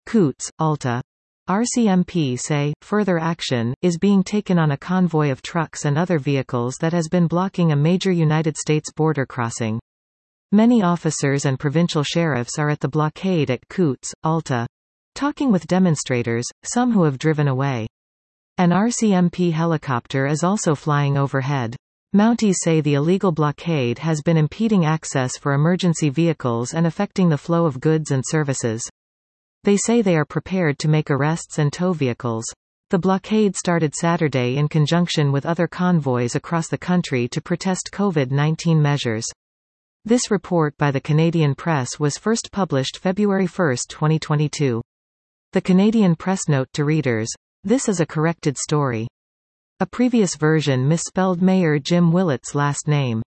Coutts, Alta. RCMP say, further action is being taken on a convoy of trucks and other vehicles that has been blocking a major United States border crossing. Many officers and provincial sheriffs are at the blockade at Coutts, Alta. Talking with demonstrators, some who have driven away. An RCMP helicopter is also flying overhead. Mounties say the illegal blockade has been impeding access for emergency vehicles and affecting the flow of goods and services. They say they are prepared to make arrests and tow vehicles. The blockade started Saturday in conjunction with other convoys across the country to protest COVID-19 measures. This report by the Canadian Press was first published February 1, 2022. The Canadian Press note to readers: "This is a corrected story." A previous version misspelled Mayor Jim Willett's last name.